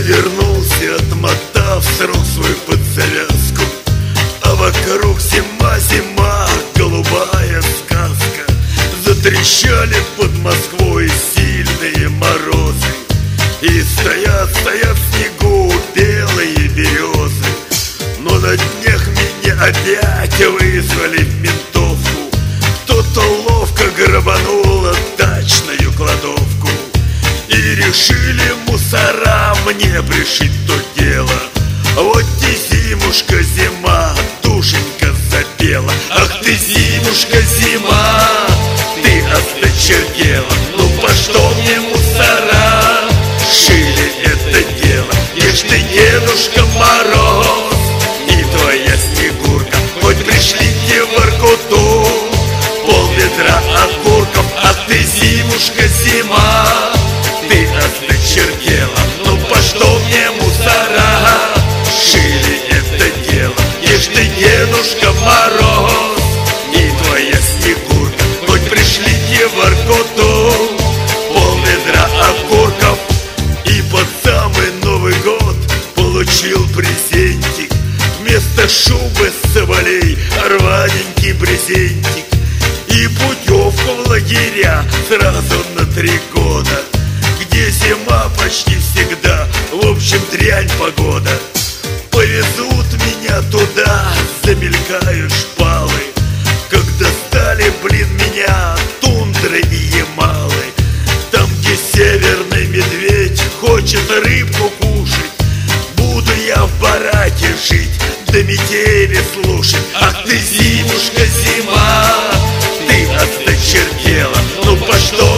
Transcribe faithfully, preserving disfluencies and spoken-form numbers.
вернулся, отмотав срок свой под завязку, а вокруг зима, зима, голубая сказка. Затрещали под Москвой сильные морозы, и стоят, стоят в снегу белые березы. Но на днях меня опять вызвали в ментовку. Кто-то ловко грабануло дачную кладовку, и решили мусора мне пришить то дело. Вот и зимушка, зима, душенька запела. Ах ты, зимушка, зима, ты осточертела. Ну по что мне мусора шили это дело? Ишь ты, Дедушка Мороз и твоя Снегурка, хоть пришлите в Воркуту пол-ведра окурков. Ах ты, зимушка, зима, ты осточертела. Ну по что мне мусора шили это дело? Ишь ты, Дедушка Мороз и твоя Снегурка, хоть пришлите в Воркуту пол-ведра окурков. И под самый Новый год получил презентик, вместо шубы с соболей рваненький брезентик, и путевку в лагеря сразу на три года, где зима почти всегда, в общем дрянь погода. Повезут меня туда, замелькают шпалы, когда стали, блин, меня тундры и Ямалы. Там, где северный медведь хочет рыбку кушать, буду я в бараке жить, да метели слушать. Ах ты, зимушка, зима, ты осточертела. Ну по что